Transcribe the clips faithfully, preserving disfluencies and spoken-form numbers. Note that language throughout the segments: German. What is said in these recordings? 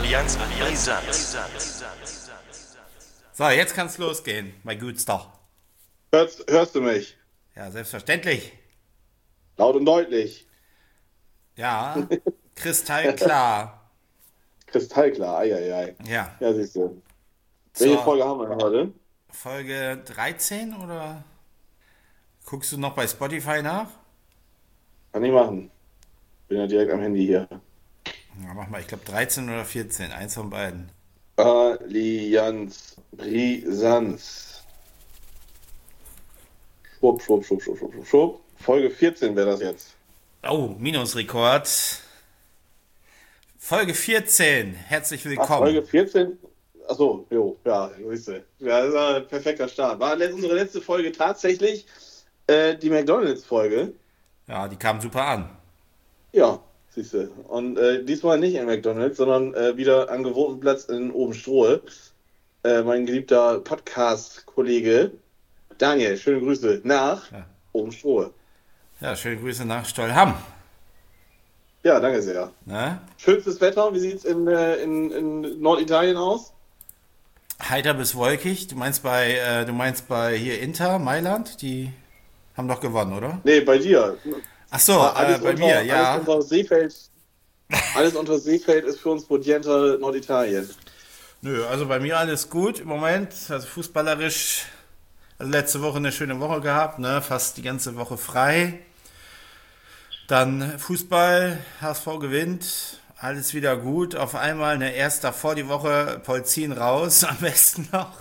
Allianz Brisant. So, jetzt kann's losgehen, mein Gütster. Hörst, hörst du mich? Ja, selbstverständlich. Laut und deutlich. Ja, kristallklar. Kristallklar. Eieiei. Ja, Ja, siehst du. Welche zur Folge haben wir denn heute? Folge dreizehn oder guckst du noch bei Spotify nach? Kann ich machen. Bin ja direkt am Handy hier. Ja, mach mal, ich glaube dreizehn oder vierzehn, eins von beiden. Allianz Brisanz. Schwupp, schwupp, schwupp, schwupp, schwupp, schwupp, schwupp. Folge vierzehn wäre das jetzt. Oh, Minusrekord. Folge vierzehn, herzlich Ach, Folge willkommen. vierzehn? Achso, jo, ja, siehst du. Ja, das ist ein perfekter Start. War let- unsere letzte Folge tatsächlich äh, die McDonalds-Folge? Ja, die kam super an. Ja, siehst du. Und äh, diesmal nicht in McDonalds, sondern äh, wieder am gewohnten Platz in Obenstruhe. Äh, mein geliebter Podcast-Kollege Daniel, schöne Grüße nach Ja, Obenstruhe. ja, schöne Grüße nach Stollham. Ja, danke sehr. Ne? Schönstes Wetter, wie sieht's in, äh, in, in Norditalien aus? Heiter bis wolkig. Du meinst bei, äh, du meinst bei hier Inter, Mailand? Die haben doch gewonnen, oder? Nee, bei dir. Ach so, Ah, äh, Alles bei mir, unter, alles ja. unter Seefeld, alles unter Seefeld ist für uns Bodiente Norditalien. Nö, also bei mir alles gut im Moment. Also fußballerisch, also letzte Woche eine schöne Woche gehabt, ne? Fast die ganze Woche frei. Dann Fußball, H S V gewinnt, alles wieder gut. Auf einmal, ne, erst davor die Woche Polzin raus, am besten noch.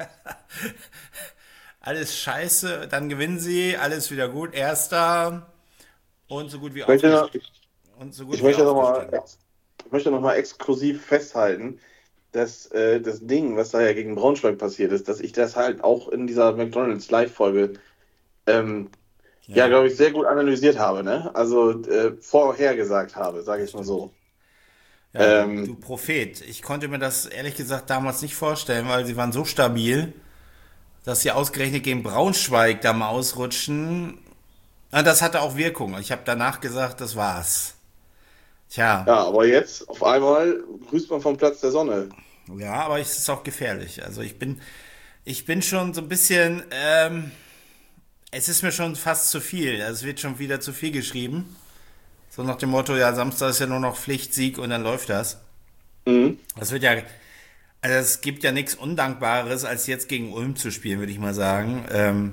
Alles scheiße, dann gewinnen sie, alles wieder gut. Erster und so gut wie Ich möchte noch, aufgestiegen. Und so ich gut wie möchte noch mal, aufgestiegen. ich möchte noch mal exklusiv festhalten, dass äh, das Ding, was da ja gegen Braunschweig passiert ist, dass ich das halt auch in dieser McDonald's Live-Folge, ähm, ja, Ja, glaube ich, sehr gut analysiert habe, ne? Also äh, vorhergesagt habe, sage das ich mal stimmt. so. Ja, du, du Ähm, Prophet. Ich konnte mir das ehrlich gesagt damals nicht vorstellen, weil sie waren so stabil, dass sie ausgerechnet gegen Braunschweig da mal ausrutschen. Und das hatte auch Wirkung. Ich habe danach gesagt, das war's. Tja, ja, aber jetzt auf einmal grüßt man vom Platz der Sonne. ja, aber es ist auch gefährlich. Also ich bin, ich bin schon so ein bisschen, ähm, es ist mir schon fast zu viel. Also es wird schon wieder zu viel geschrieben. So nach dem Motto, ja, Samstag ist ja nur noch Pflicht, Sieg und dann läuft das. Mhm. Das wird ja, also es gibt ja nichts Undankbares, als jetzt gegen Ulm zu spielen, würde ich mal sagen. Ähm,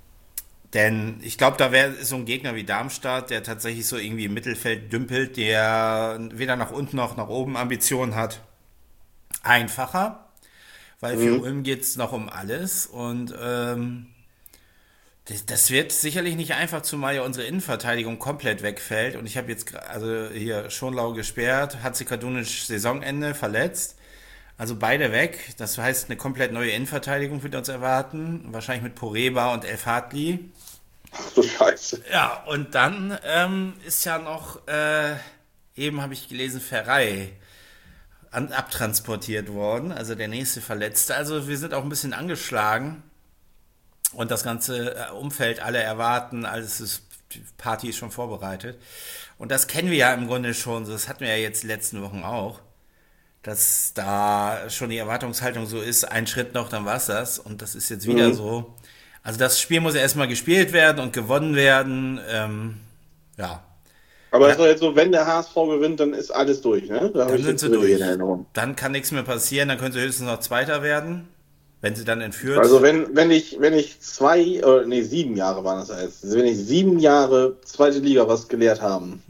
denn ich glaube, da wäre so ein Gegner wie Darmstadt, der tatsächlich so irgendwie im Mittelfeld dümpelt, der weder nach unten noch nach oben Ambitionen hat, einfacher. Weil für Mhm. Ulm geht es noch um alles. Und ähm, das, das wird sicherlich nicht einfach, zumal ja unsere Innenverteidigung komplett wegfällt. Und ich habe jetzt gra- also hier Schonlau gesperrt, Hatzikadunic Saisonende verletzt. Also beide weg. Das heißt, eine komplett neue Innenverteidigung wird uns erwarten. Wahrscheinlich mit Poreba und El Fadli. Ach du Scheiße. Ja, und dann ähm, ist ja noch, äh, eben habe ich gelesen, Ferrei an, abtransportiert worden. Also der nächste Verletzte. Also wir sind auch ein bisschen angeschlagen. Und das ganze äh, Umfeld, alle erwarten, alles ist, die Party ist schon vorbereitet. Und das kennen wir ja im Grunde schon. Das hatten wir ja jetzt die letzten Wochen auch. Dass da schon die Erwartungshaltung so ist, ein Schritt noch, dann war's das. Und das ist jetzt wieder Mhm. so. Also das Spiel muss ja erstmal gespielt werden und gewonnen werden. Ähm, ja. Aber es ist ja, doch jetzt so, wenn der H S V gewinnt, dann ist alles durch, ne? Da habe dann ich sind jetzt sie richtig in durch. Erinnerung. Dann kann nichts mehr passieren, dann können sie höchstens noch Zweiter werden, wenn sie dann Also entführt. wenn, wenn ich, wenn ich zwei, oder nee, sieben Jahre waren das jetzt, also wenn ich sieben Jahre zweite Liga was gelehrt haben,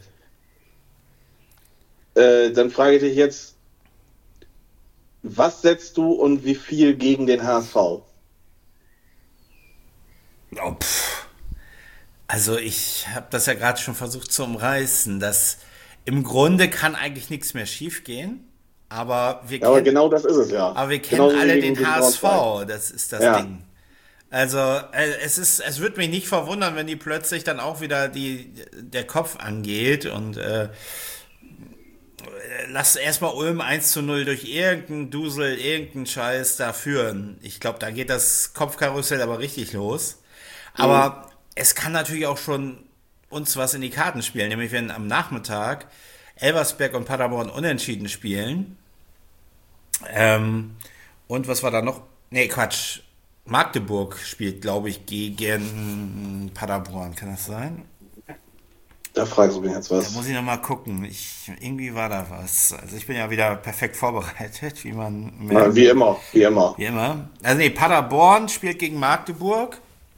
äh, dann frage ich dich jetzt, was setzt du und wie viel gegen den H S V? Oh, pff. Also ich habe das ja gerade schon versucht zu umreißen, dass im Grunde kann eigentlich nichts mehr schiefgehen, aber wir Ja, aber kennen, genau das ist es ja. aber wir kennen Genauso wie alle gegen, den gegen Braunschweig. H S V, das ist das Ja, Ding. Also äh, es ist, es würde mich nicht verwundern, wenn die plötzlich dann auch wieder die, der Kopf angeht und äh, lass erstmal Ulm eins zu null durch irgendeinen Dusel, irgendeinen Scheiß da führen. Ich glaube, da geht das Kopfkarussell aber richtig los. mhm. Aber es kann natürlich auch schon uns was in die Karten spielen, nämlich wenn am Nachmittag Elversberg und Paderborn unentschieden spielen Ähm, und was war da noch? Nee, Quatsch. Magdeburg spielt, glaube ich, gegen Paderborn. Kann das sein? Da fragst du mich jetzt Da was. muss ich noch mal gucken. Ich, irgendwie war da was. Also ich bin ja wieder perfekt vorbereitet, wie man Na, merkt. wie immer, wie immer. Wie immer. Also nee, Paderborn spielt gegen Magdeburg.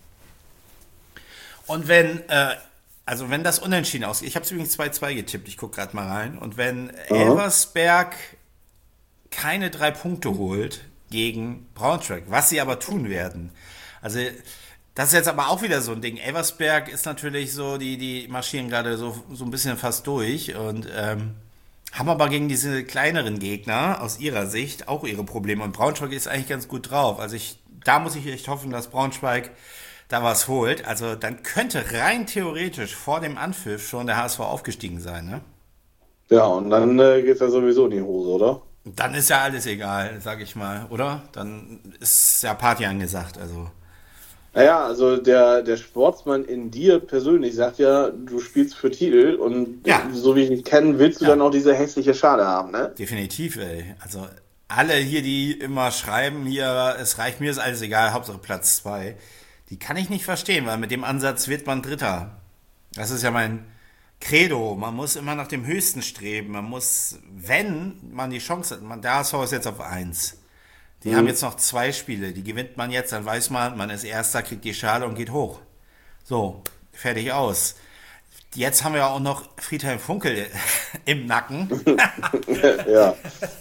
Und wenn, äh, also wenn das unentschieden ausgeht, ich habe es übrigens zwei zwei getippt, ich gucke gerade mal rein. Und wenn Aha. Elversberg keine drei Punkte holt gegen Braunschweig, was sie aber tun werden. Also das ist jetzt aber auch wieder so ein Ding. Elversberg ist natürlich so, die, die marschieren gerade so, so ein bisschen fast durch und ähm, haben aber gegen diese kleineren Gegner aus ihrer Sicht auch ihre Probleme. Und Braunschweig ist eigentlich ganz gut drauf. Also ich, da muss ich echt hoffen, dass Braunschweig da was holt. Also dann könnte rein theoretisch vor dem Anpfiff schon der H S V aufgestiegen sein, ne? Ja, und dann äh, geht's ja sowieso in die Hose, oder? Dann ist ja alles egal, sag ich mal, oder? Dann ist ja Party angesagt, also. Naja, also der, der Sportsmann in dir persönlich sagt ja, du spielst für Titel und äh, Ja, so wie ich dich kenne, willst du dann ja, auch diese hässliche Schale haben, ne? definitiv, ey. Also alle hier, die immer schreiben, hier, es reicht, mir ist alles egal, Hauptsache Platz zwei, die kann ich nicht verstehen, weil mit dem Ansatz wird man Dritter. Das ist ja mein Credo. Man muss immer nach dem Höchsten streben. Man muss, wenn man die Chance hat, man, der H S V ist jetzt auf eins. Die haben Mhm. jetzt noch zwei Spiele, die gewinnt man jetzt, dann weiß man, man ist Erster, kriegt die Schale und geht hoch. So, fertig aus. Jetzt haben wir auch noch Friedhelm Funkel im Nacken, Ja.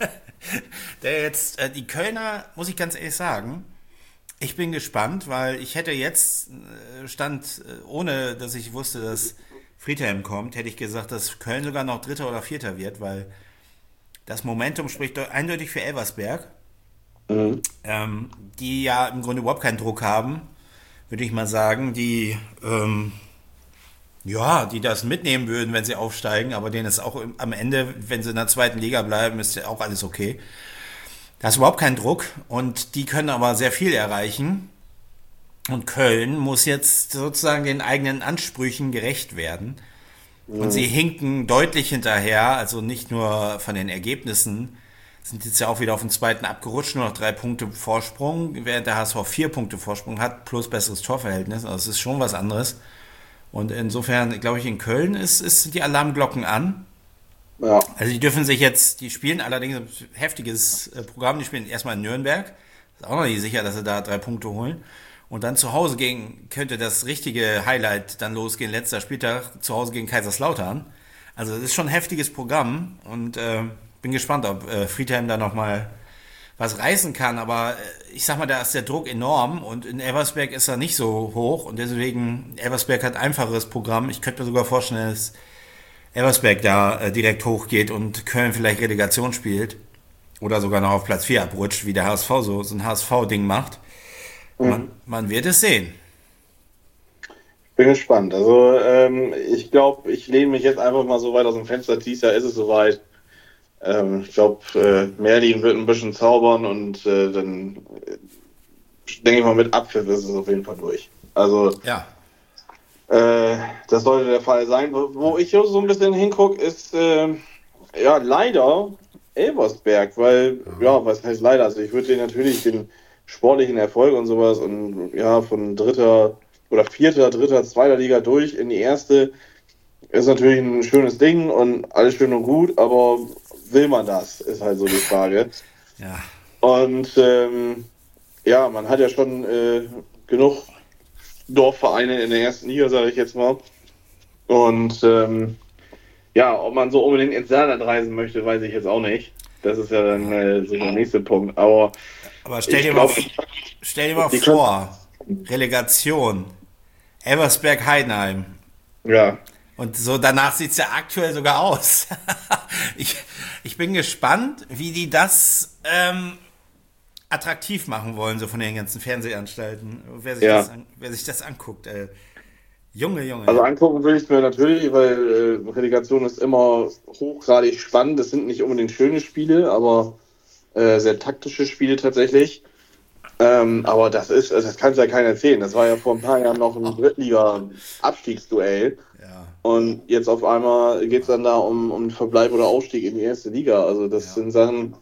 der jetzt, äh, die Kölner, muss ich ganz ehrlich sagen, ich bin gespannt, weil ich hätte jetzt, äh, stand, äh, ohne dass ich wusste, dass Friedhelm kommt, hätte ich gesagt, dass Köln sogar noch Dritter oder Vierter wird, weil das Momentum spricht doch eindeutig für Elversberg, Mhm. ähm, die ja im Grunde überhaupt keinen Druck haben, würde ich mal sagen, die, ähm, ja, die das mitnehmen würden, wenn sie aufsteigen, aber denen ist auch im- am Ende, wenn sie in der zweiten Liga bleiben, ist ja auch alles okay. Da ist überhaupt kein Druck und die können aber sehr viel erreichen. Und Köln muss jetzt sozusagen den eigenen Ansprüchen gerecht werden. Und sie Mhm. hinken deutlich hinterher, also nicht nur von den Ergebnissen, sind jetzt ja auch wieder auf den zweiten abgerutscht, nur noch drei Punkte Vorsprung, während der H S V vier Punkte Vorsprung hat, plus besseres Torverhältnis. Also es ist schon was anderes. Und insofern, glaube ich, in Köln ist, ist, sind die Alarmglocken an. Ja. Also die dürfen sich jetzt, die spielen allerdings ein heftiges äh, Programm, die spielen erstmal in Nürnberg. Ist auch noch nicht sicher, dass sie da drei Punkte holen. Und dann zu Hause gegen, könnte das richtige Highlight dann losgehen, letzter Spieltag, zu Hause gegen Kaiserslautern. Also das ist schon ein heftiges Programm und äh, bin gespannt, ob äh, Friedhelm da nochmal was reißen kann. Aber äh, ich sag mal, da ist der Druck enorm und in Elversberg ist er nicht so hoch und deswegen, Elversberg hat einfacheres Programm. Ich könnte mir sogar vorstellen, dass Elversberg da äh, direkt hochgeht und Köln vielleicht Relegation spielt oder sogar noch auf Platz vier abrutscht, wie der H S V so, so ein H S V-Ding macht. Man, Mhm. man wird es sehen. Bin gespannt. Also ähm, ich glaube, ich lehne mich jetzt einfach mal so weit aus dem Fenster. Dieses Jahr ist es soweit. Ähm, ich glaube, äh, Merlin wird ein bisschen zaubern und äh, dann äh, denke ich mal, mit Abpfiff ist es auf jeden Fall durch. Also Ja. äh, das sollte der Fall sein. Wo, wo ich so ein bisschen hingucke, ist äh, ja leider Elversberg, weil, ja, was heißt leider? Also ich würde den natürlich den sportlichen Erfolg und sowas und ja, von dritter oder vierter, dritter, zweiter Liga durch in die erste ist natürlich ein schönes Ding und alles schön und gut, aber will man das, ist halt so die Frage. Ja. Und ähm, ja, man hat ja schon äh, genug Dorfvereine in der ersten Liga, sage ich jetzt mal. Und ähm, ja, ob man so unbedingt ins Saarland reisen möchte, weiß ich jetzt auch nicht. Das ist ja dann äh, so der nächste Punkt. Aber Aber stell ich dir mal, glaube, stell dir mal die können. vor, Relegation, Elversberg-Heidenheim. Ja, Und so danach sieht es ja aktuell sogar aus. ich, ich bin gespannt, wie die das ähm, attraktiv machen wollen, so von den ganzen Fernsehanstalten. Wer sich das, ja. an, wer sich das anguckt. Äh, Junge, Also Junge. angucken will ich es mir natürlich, weil äh, Relegation ist immer hochgradig spannend. Das sind nicht unbedingt schöne Spiele, aber äh, sehr taktische Spiele tatsächlich. Ähm, aber das ist, also das kann es ja keiner erzählen. Das war ja vor ein paar Jahren noch ein Drittliga-Abstiegsduell. Ja, Und jetzt auf einmal geht es dann da um, um Verbleib oder Aufstieg in die erste Liga. Also das ja. sind Sachen,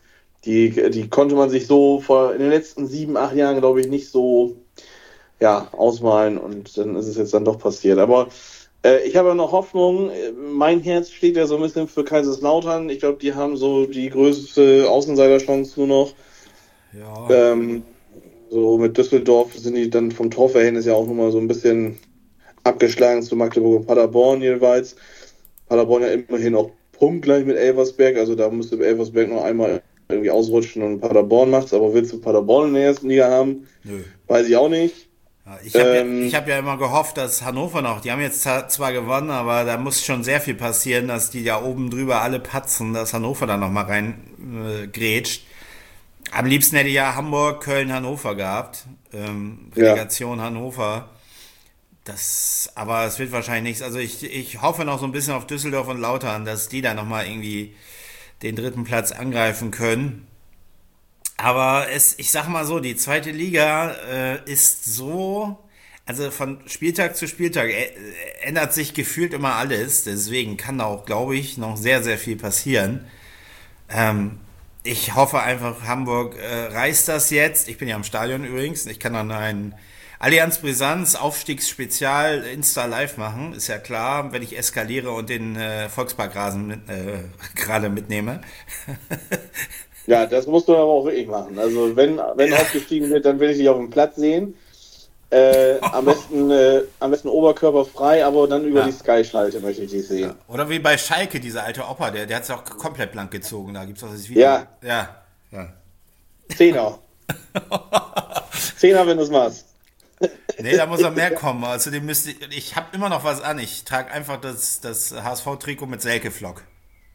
Die, die konnte man sich so vor in den letzten sieben, acht Jahren, glaube ich, nicht so ja, ausmalen und dann ist es jetzt dann doch passiert. Aber äh, ich habe ja noch Hoffnung. Mein Herz steht ja so ein bisschen für Kaiserslautern. Ich glaube, die haben so die größte Außenseiterchance nur noch. Ja. Ähm, so mit Düsseldorf sind die dann vom Torverhältnis ja auch nochmal so ein bisschen abgeschlagen zu Magdeburg und Paderborn jeweils. Paderborn ja immerhin auch punktgleich mit Elversberg, also da müsste Elversberg noch einmal irgendwie ausrutschen und Paderborn macht's, aber willst du Paderborn in der ersten Liga haben? Nö. Weiß ich auch nicht. Ja, ich habe Ähm, ja, ich hab ja immer gehofft, dass Hannover noch, die haben jetzt zwar gewonnen, aber da muss schon sehr viel passieren, dass die da oben drüber alle patzen, dass Hannover da nochmal rein äh, grätscht. Am liebsten hätte ich ja Hamburg, Köln, Hannover gehabt. Ähm, Relegation ja. Hannover. Das, aber es wird wahrscheinlich nichts. Also ich, ich hoffe noch so ein bisschen auf Düsseldorf und Lautern, dass die da nochmal irgendwie den dritten Platz angreifen können. Aber es, ich sag mal so, die zweite Liga äh, ist so, also von Spieltag zu Spieltag äh, ändert sich gefühlt immer alles. Deswegen kann da auch, glaube ich, noch sehr, sehr viel passieren. Ähm, ich hoffe einfach, Hamburg äh, reißt das jetzt. Ich bin ja im Stadion übrigens. Ich kann dann ein Allianz Brisanz Aufstiegsspezial Insta Live machen. Ist ja klar, wenn ich eskaliere und den äh, Volksparkrasen mit, äh, gerade mitnehme. Ja, das musst du aber auch wirklich machen. Also wenn, wenn ja. aufgestiegen wird, dann will ich dich auf dem Platz sehen. Äh, am besten, äh, am besten oberkörperfrei, aber dann über ja. die Sky-Schalte möchte ich dich sehen. Ja. Oder wie bei Schalke, dieser alte Opa, der, der hat es auch komplett blank gezogen. Da gibt es auch das Video. Ja. Ja. ja. Zehner. Zehner, wenn du es machst. Nee, da muss er mehr kommen. Also dem müsste ich, ich habe immer noch was an. Ich trage einfach das, das H S V-Trikot mit Selke-Flock.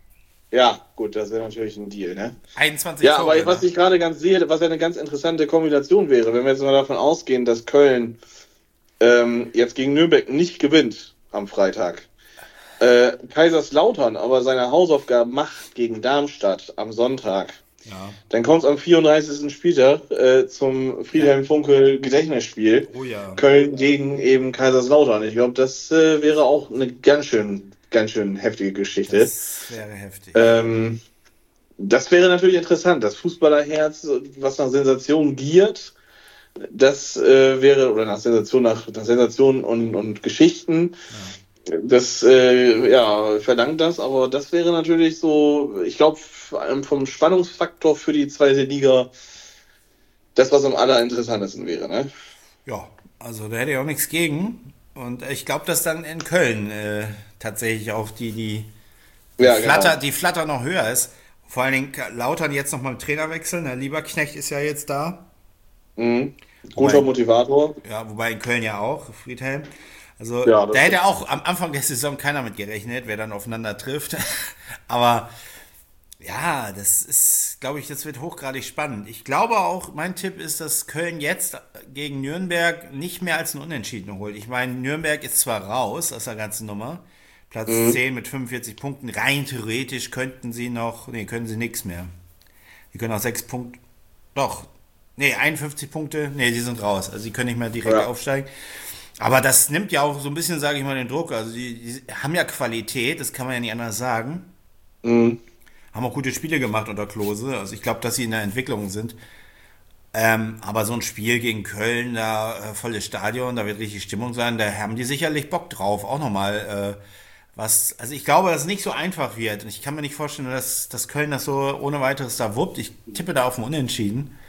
Ja, gut, das wäre natürlich ein Deal, ne? einundzwanzig Ja, Tore, aber was ich gerade ganz sehe, was ja eine ganz interessante Kombination wäre, wenn wir jetzt mal davon ausgehen, dass Köln ähm, jetzt gegen Nürnberg nicht gewinnt am Freitag. Äh, Kaiserslautern aber seine Hausaufgaben macht gegen Darmstadt am Sonntag. Ja. Dann kommt es am vierunddreißigsten Spieltag äh, zum Friedhelm-Funkel-Gedächtnisspiel. Oh ja. Köln gegen eben Kaiserslautern. Ich glaube, das äh, wäre auch eine ganz schön, ganz schön heftige Geschichte. Das wäre heftig. Ähm, das wäre natürlich interessant. Das Fußballerherz, was nach Sensation giert, das äh, wäre, oder nach Sensation, nach, nach Sensation und, und Geschichten. Ja. Das, äh, ja, verlangt das, aber das wäre natürlich so, ich glaube, vom Spannungsfaktor für die zweite Liga das, was am allerinteressantesten wäre, ne? Ja, also da hätte ich auch nichts gegen. Und ich glaube, dass dann in Köln äh, tatsächlich auch die, die, die, ja, Flatter, genau. die Flatter noch höher ist. Vor allen Dingen Lautern jetzt nochmal im Trainerwechsel. Der Lieberknecht ist ja jetzt da. Mhm. Guter wobei, Motivator. Ja, wobei in Köln ja auch, Friedhelm. Also ja, da hätte auch am Anfang der Saison keiner mit gerechnet, wer dann aufeinander trifft. Aber ja, das ist, glaube ich, das wird hochgradig spannend. Ich glaube auch, mein Tipp ist, dass Köln jetzt gegen Nürnberg nicht mehr als ein Unentschieden holt. Ich meine, Nürnberg ist zwar raus aus der ganzen Nummer, Platz mhm. zehn mit fünfundvierzig Punkten. Rein theoretisch könnten sie noch, nee, können sie nichts mehr. Die können auch sechs Punkte, doch, nee, einundfünfzig Punkte, nee, die sind raus. Also sie können nicht mehr direkt ja. aufsteigen. Aber das nimmt ja auch so ein bisschen, sage ich mal, den Druck. Also die, die haben ja Qualität, das kann man ja nicht anders sagen. Mhm. Haben auch gute Spiele gemacht unter Klose. Also ich glaube, dass sie in der Entwicklung sind. Ähm, aber so ein Spiel gegen Köln, da äh, volles Stadion, da wird richtig Stimmung sein. Da haben die sicherlich Bock drauf. Auch nochmal äh, was. Also ich glaube, dass es nicht so einfach wird. Und ich kann mir nicht vorstellen, dass, dass Köln das so ohne weiteres da wuppt. Ich tippe da auf ein Unentschieden.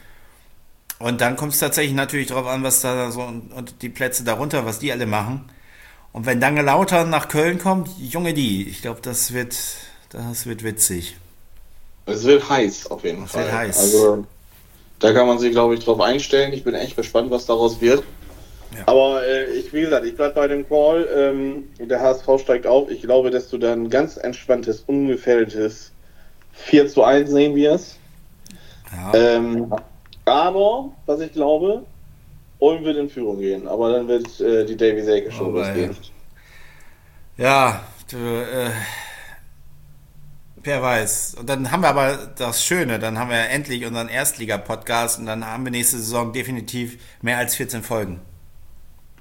Und dann kommt es tatsächlich natürlich darauf an, was da so und, und die Plätze darunter, was die alle machen. Und wenn dann Lautern nach Köln kommt, Junge die, ich glaube, das wird, das wird witzig. Es wird heiß auf jeden das Fall. Wird heiß. Also da kann man sich, glaube ich, drauf einstellen. Ich bin echt gespannt, was daraus wird. Ja. Aber äh, ich, wie gesagt, ich bleibe bei dem Call. Ähm, der H S V steigt auf. Ich glaube, dass du dann ganz entspanntes, ungefährdetes vier zu eins sehen wirst. Ja. Ähm, Aber, was ich glaube, Ulm wird in Führung gehen. Aber dann wird äh, die Davy Selke schon oh, losgehen. Ja, du, äh, wer weiß. Und dann haben wir aber das Schöne, dann haben wir endlich unseren Erstliga-Podcast und dann haben wir nächste Saison definitiv mehr als vierzehn Folgen.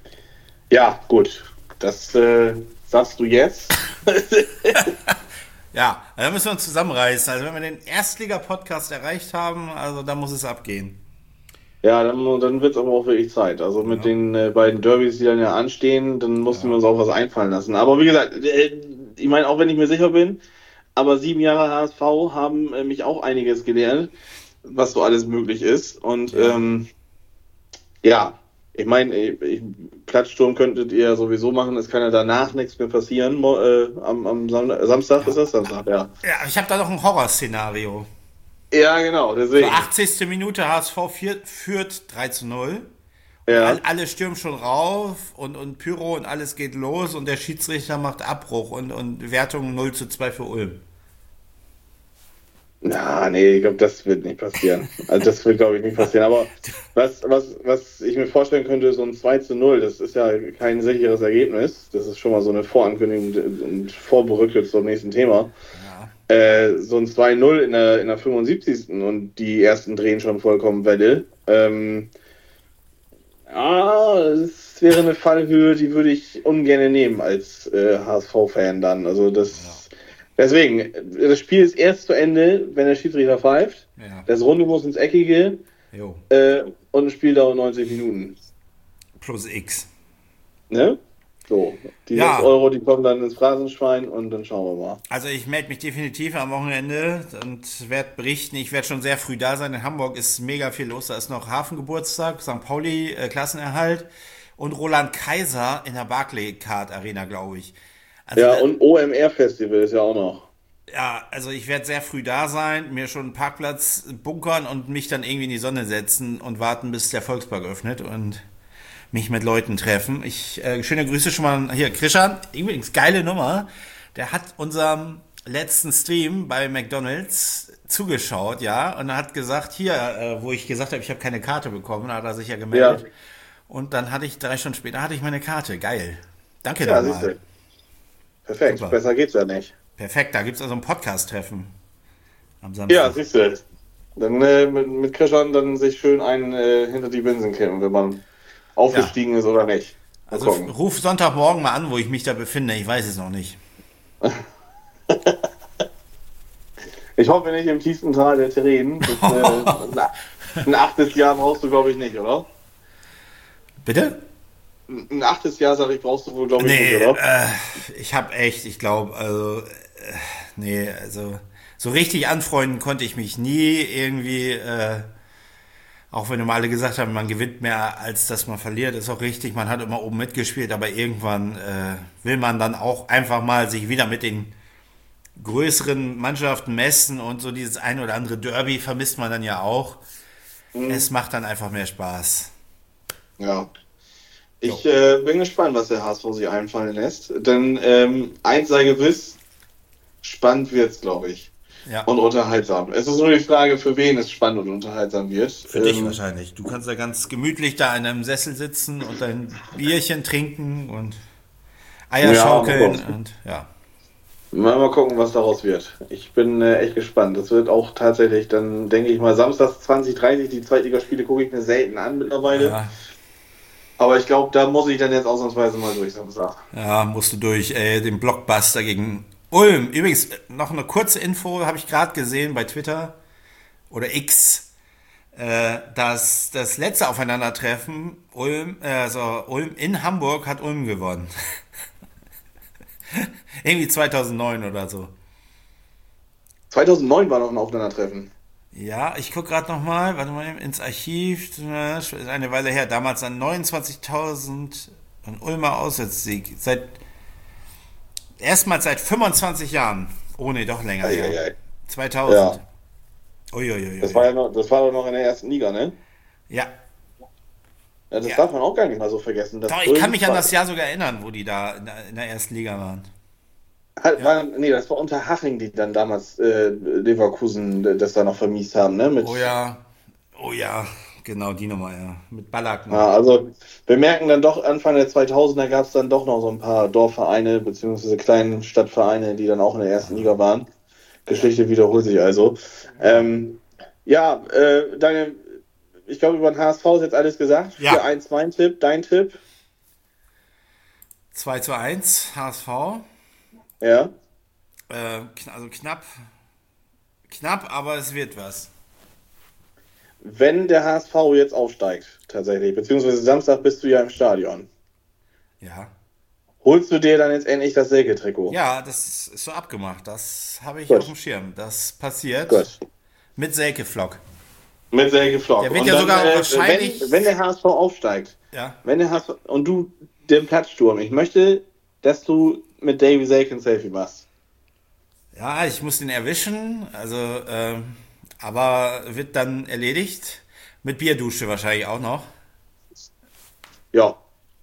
Ja, gut. Das äh, sagst du jetzt. Ja, da müssen wir uns zusammenreißen. Also wenn wir den Erstliga-Podcast erreicht haben, also da muss es abgehen. Ja, dann, dann wird es aber auch wirklich Zeit. Also mit Ja, den äh, beiden Derbys, die dann ja anstehen, dann mussten wir ja, uns auch was einfallen lassen. Aber wie gesagt, äh, ich meine, auch wenn ich mir sicher bin, aber sieben Jahre H S V haben äh, mich auch einiges gelernt, was so alles möglich ist. Und ja. ähm, ja, ich meine, ich, ich, Platzsturm könntet ihr ja sowieso machen, es kann ja danach nichts mehr passieren. Mo- Äh, am, am Sam Samstag ist Ja, das Samstag, ja. ja ich habe da noch ein Horrorszenario. Ja, genau, So deswegen. achtzigste Minute H S V vier, führt drei zu null. Und all, Ja. alle stürmen schon rauf und, und Pyro und alles geht los und der Schiedsrichter macht Abbruch und, und Wertung null zu zwei für Ulm. Na, nee, ich glaube, das wird nicht passieren. Also das wird, glaube ich, nicht passieren. Aber was, was, was ich mir vorstellen könnte, so ein zwei zu null, das ist ja kein sicheres Ergebnis. Das ist schon mal so eine Vorankündigung und vorberückt zum nächsten Thema. Ja, Äh, so ein zwei null in der, in der fünfundsiebzigsten und die ersten drehen schon vollkommen Welle. Ähm, ja, das wäre eine Fallhöhe, die würde ich ungern nehmen als äh, H S V-Fan dann. Also ja, das, deswegen, das Spiel ist erst zu Ende, wenn der Schiedsrichter pfeift. ja. Das Runde muss ins Eckige Jo. äh, und ein Spiel dauert neunzig Minuten. Plus X. Ne? So, die sechs Ja, Euro, die kommen dann ins Phrasenschwein und dann schauen wir mal. also ich melde mich definitiv am Wochenende und werde berichten. Ich werde schon sehr früh da sein. In Hamburg ist mega viel los. Da ist noch Hafengeburtstag, Sankt Pauli äh, Klassenerhalt und Roland Kaiser in der Barclaycard Arena, glaube ich. Also Ja, da, und O M R-Festival ist ja auch noch. ja, also ich werde sehr früh da sein, mir schon einen Parkplatz bunkern und mich dann irgendwie in die Sonne setzen und warten, bis der Volkspark öffnet und mich mit Leuten treffen. Ich äh, schöne Grüße schon mal hier, Christian. Übrigens geile Nummer. Der hat unserem letzten Stream bei McDonald's zugeschaut, ja, und hat gesagt, hier, äh, wo ich gesagt habe, ich habe keine Karte bekommen, hat er sich ja Ja, gemeldet. Und dann hatte ich drei Stunden später hatte ich meine Karte. Geil. Danke ja, siehst nochmal. du. Perfekt, Super. besser geht's ja nicht. Perfekt. Da gibt's also ein Podcast-Treffen am Ja, Samstag. siehst du. Dann äh, mit, mit Christian dann sich schön einen äh, hinter die Binsen kämmen, wenn man Ja. aufgestiegen ist oder nicht. Mal Also gucken. ruf Sonntagmorgen mal an, wo ich mich da befinde. Ich weiß es noch nicht. Ich hoffe nicht im tiefsten Tal der Terrain. Das, äh, na, ein achtes Jahr brauchst du, glaube ich, nicht, oder? Bitte? Ein achtes Jahr, sag ich, brauchst du wohl, glaube ich, Nee, nicht, oder? äh, ich habe echt, ich glaube, also, äh, nee, also, so richtig anfreunden konnte ich mich nie irgendwie, äh, auch wenn immer alle gesagt haben, man gewinnt mehr, als dass man verliert, ist auch richtig, man hat immer oben mitgespielt, aber irgendwann äh, will man dann auch einfach mal sich wieder mit den größeren Mannschaften messen und so dieses ein oder andere Derby vermisst man dann ja auch. Mhm. Es macht dann einfach mehr Spaß. Ja. Jo. Ich äh, bin gespannt, was der H S V sich einfallen lässt. Denn ähm, eins sei gewiss, spannend wird's, glaube ich. Ja. Und unterhaltsam. Es ist nur die Frage, für wen es spannend und unterhaltsam wird. Für dich Ähm, wahrscheinlich. Du kannst da ganz gemütlich da in einem Sessel sitzen und dein Bierchen trinken und Eier ja, mal schaukeln gucken. und ja. Mal, mal gucken, was daraus wird. Ich bin äh, echt gespannt. Das wird auch tatsächlich dann, denke ich mal, samstags zwanzig Uhr dreißig, die Zweitligaspiele gucke ich mir selten an mittlerweile. Ja, Aber ich glaube, da muss ich dann jetzt ausnahmsweise mal durch, Samstag. ja musst du durch äh, den Blockbuster gegen Ulm. Übrigens, äh, noch eine kurze Info, habe ich gerade gesehen bei Twitter oder X, äh, dass das letzte Aufeinandertreffen Ulm, äh, also Ulm in Hamburg hat Ulm gewonnen. Irgendwie zweitausendneun oder so. zweitausendneun war noch ein Aufeinandertreffen. Ja, ich gucke gerade nochmal, warte mal, ins Archiv, äh, ist eine Weile her, damals dann neunundzwanzigtausend, ein Ulmer Auswärtssieg, seit, erstmals seit fünfundzwanzig Jahren, oh nee, doch länger her, Eieiei. zweitausend, Ja, das war uiuiui, ja noch, das war doch noch in der ersten Liga, ne? ja, Ja, das ja, darf man auch gar nicht mal so vergessen. Dass doch, ich kann Ulm mich an zwei, das Jahr sogar erinnern, wo die da in der, in der ersten Liga waren, halt, ja, war, nee, das war unter Haching, die dann damals äh, Leverkusen äh, das da noch vermiest haben, ne? Mit, oh ja, oh ja, genau, die Nummer, ja, mit Ballack noch, ja, also wir merken dann doch, Anfang der zweitausender gab es dann doch noch so ein paar Dorfvereine beziehungsweise kleinen Stadtvereine, die dann auch in der ersten Liga waren. ja, Geschichte wiederholt sich also. ja, Ähm, ja, äh, Daniel, ich glaube, über den H S V ist jetzt alles gesagt. ja, vier eins mein Tipp, dein Tipp. zwei zu eins, H S V, Ja. Äh, kn- also knapp, knapp, aber es wird was. Wenn der H S V jetzt aufsteigt, tatsächlich, beziehungsweise Samstag bist du ja im Stadion, Ja. holst du dir dann jetzt endlich das Selke-Trikot? Ja, das ist so abgemacht. Das habe ich auf dem Gut, Schirm. Das passiert gut. mit Selke Flock. Mit Selke Flock. Der wird Und ja dann, sogar äh, wenn, wenn wahrscheinlich. der H S V aufsteigt, Ja. wenn der H S V, und du den Platzsturm, ich möchte, dass du mit Davy Selke ein Selfie machst. Ja, ich muss den erwischen. Also, ähm, aber wird dann erledigt. Mit Bierdusche wahrscheinlich auch noch. Ja,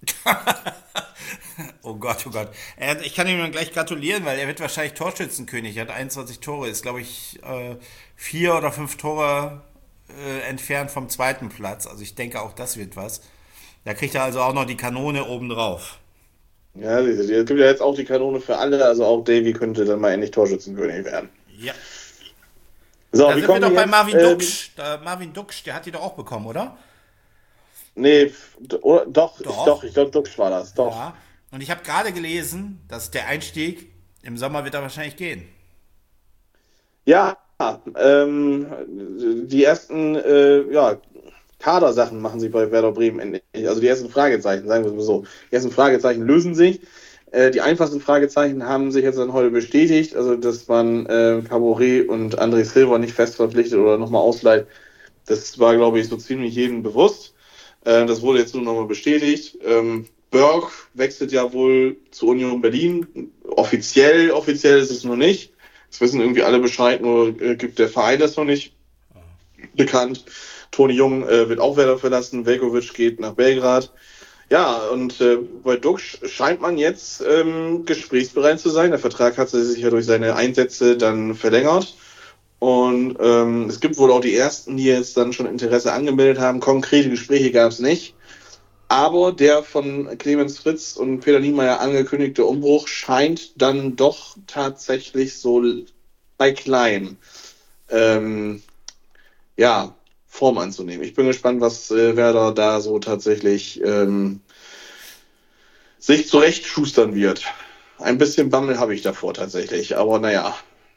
Oh Gott, oh Gott. Er, ich kann ihm dann gleich gratulieren, weil er wird wahrscheinlich Torschützenkönig. Er hat einundzwanzig Tore, ist glaube ich äh, vier oder fünf Tore äh, entfernt vom zweiten Platz. Also ich denke auch das wird was. Da kriegt er also auch noch die Kanone obendrauf. ja, es gibt ja jetzt auch die Kanone für alle, also auch Davy könnte dann mal endlich Torschützenkönig werden. Ja. So, Da wie sind wir kommen doch wir bei jetzt? Marvin Ähm, Duksch. Da, Marvin Duksch, der hat die doch auch bekommen, oder? nee, f- oder, doch, ich, doch, Doch. ich glaube, Duxch war das, doch. Ja. Und ich habe gerade gelesen, dass der Einstieg im Sommer wird er wahrscheinlich gehen. Ja, ähm, die ersten äh, ja, Kadersachen machen sich bei Werder Bremen endlich. Also die ersten Fragezeichen, sagen wir es mal so. Die ersten Fragezeichen lösen sich. Äh, die einfachsten Fragezeichen haben sich jetzt dann heute bestätigt. Also, dass man äh, Caboret und André Silva nicht fest verpflichtet oder nochmal ausleiht. Das war, glaube ich, so ziemlich jedem bewusst. Äh, das wurde jetzt nur nochmal bestätigt. Ähm, Berg wechselt ja wohl zu Union Berlin. Offiziell, offiziell ist es noch nicht. Es wissen irgendwie alle Bescheid, nur äh, gibt der Verein das noch nicht bekannt. Toni Jung äh, wird auch Werder verlassen. Velkovic geht nach Belgrad. Ja, und äh, bei Duxch scheint man jetzt ähm, gesprächsbereit zu sein. Der Vertrag hat sich ja durch seine Einsätze dann verlängert. Und ähm, es gibt wohl auch die ersten, die jetzt dann schon Interesse angemeldet haben. Konkrete Gespräche gab es nicht. Aber der von Clemens Fritz und Peter Niemeyer angekündigte Umbruch scheint dann doch tatsächlich so bei klein ähm, ja, Form anzunehmen. Ich bin gespannt, was äh, Werder da so tatsächlich ähm, sich zurechtschustern wird. Ein bisschen Bammel habe ich davor tatsächlich, aber naja.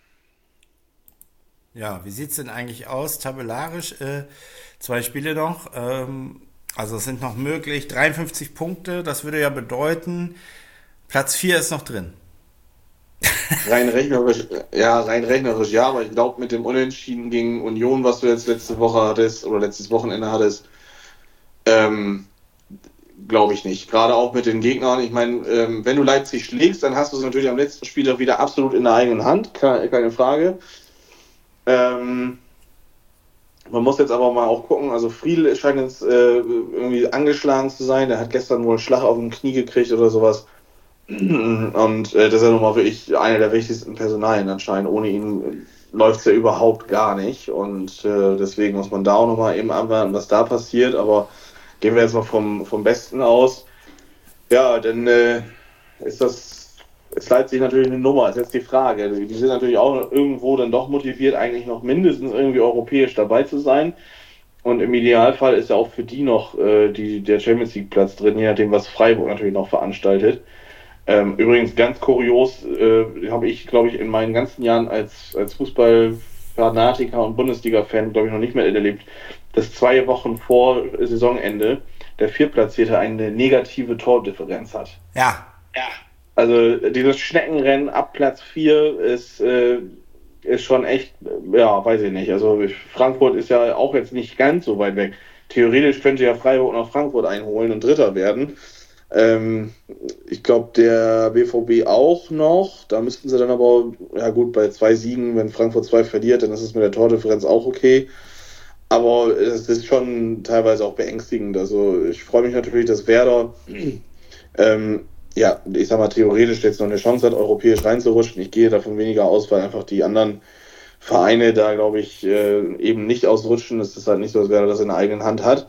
Ja, wie sieht's denn eigentlich aus? Tabellarisch äh, zwei Spiele noch. Ähm, also es sind noch möglich dreiundfünfzig Punkte. Das würde ja bedeuten, Platz vier ist noch drin. Rein rechnerisch, ja, rein rechnerisch ja, aber ich glaube mit dem Unentschieden gegen Union, was du jetzt letzte Woche hattest oder letztes Wochenende hattest, ähm, glaube ich nicht. Gerade auch mit den Gegnern. Ich meine, ähm, wenn du Leipzig schlägst, dann hast du es natürlich am letzten Spieltag wieder absolut in der eigenen Hand, keine, keine Frage. Ähm, man muss jetzt aber mal auch gucken, also Friedl scheint jetzt äh, irgendwie angeschlagen zu sein. Der hat gestern wohl einen Schlag auf dem Knie gekriegt oder sowas. Und äh, das ist ja nun mal wirklich einer der wichtigsten Personalien anscheinend. Ohne ihn läuft es ja überhaupt gar nicht. Und äh, deswegen muss man da auch nochmal eben abwarten, was da passiert. Aber gehen wir jetzt mal vom, vom Besten aus. Ja, dann äh, ist das, ist Leipzig natürlich eine Nummer. Ist jetzt die Frage. Die sind natürlich auch irgendwo dann doch motiviert, eigentlich noch mindestens irgendwie europäisch dabei zu sein. Und im Idealfall ist ja auch für die noch äh, die, der Champions League Platz drin, je nachdem, was Freiburg natürlich noch veranstaltet. Ähm, übrigens ganz kurios, äh, habe ich, glaube ich, in meinen ganzen Jahren als, als Fußballfanatiker und Bundesliga-Fan, glaube ich, noch nicht mehr erlebt, dass zwei Wochen vor Saisonende der Viertplatzierte eine negative Tordifferenz hat. Ja, Ja. Also dieses Schneckenrennen ab Platz vier ist, äh, ist schon echt, ja, weiß ich nicht. Also Frankfurt ist ja auch jetzt nicht ganz so weit weg. Theoretisch könnte ja Freiburg noch Frankfurt einholen und Dritter werden. Ähm, ich glaube, der B V B auch noch. Da müssten sie dann aber, ja gut, bei zwei Siegen, wenn Frankfurt zwei verliert, dann ist es mit der Tordifferenz auch okay. Aber es ist schon teilweise auch beängstigend. Also ich freue mich natürlich, dass Werder, ähm, ja, ich sag mal, theoretisch jetzt noch eine Chance hat, europäisch reinzurutschen. Ich gehe davon weniger aus, weil einfach die anderen Vereine da, glaube ich, äh, eben nicht ausrutschen. Es ist halt nicht so, als Werder das in der eigenen Hand hat.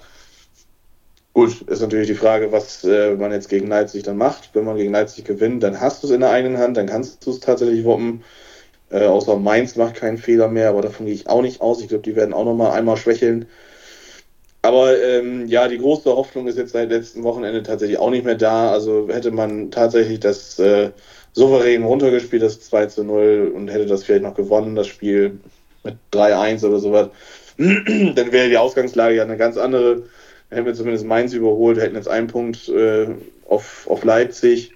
Gut, ist natürlich die Frage, was äh, man jetzt gegen Leipzig dann macht. Wenn man gegen Leipzig gewinnt, dann hast du es in der eigenen Hand, dann kannst du es tatsächlich wuppen. Äh, außer Mainz macht keinen Fehler mehr, aber davon gehe ich auch nicht aus. Ich glaube, die werden auch nochmal einmal schwächeln. Aber ähm, ja, die große Hoffnung ist jetzt seit letztem Wochenende tatsächlich auch nicht mehr da. Also hätte man tatsächlich das äh, souverän runtergespielt, das zwei zu null, und hätte das vielleicht noch gewonnen, das Spiel mit drei eins oder sowas, dann wäre die Ausgangslage ja eine ganz andere. Dann hätten wir zumindest Mainz überholt, hätten jetzt einen Punkt äh, auf, auf Leipzig.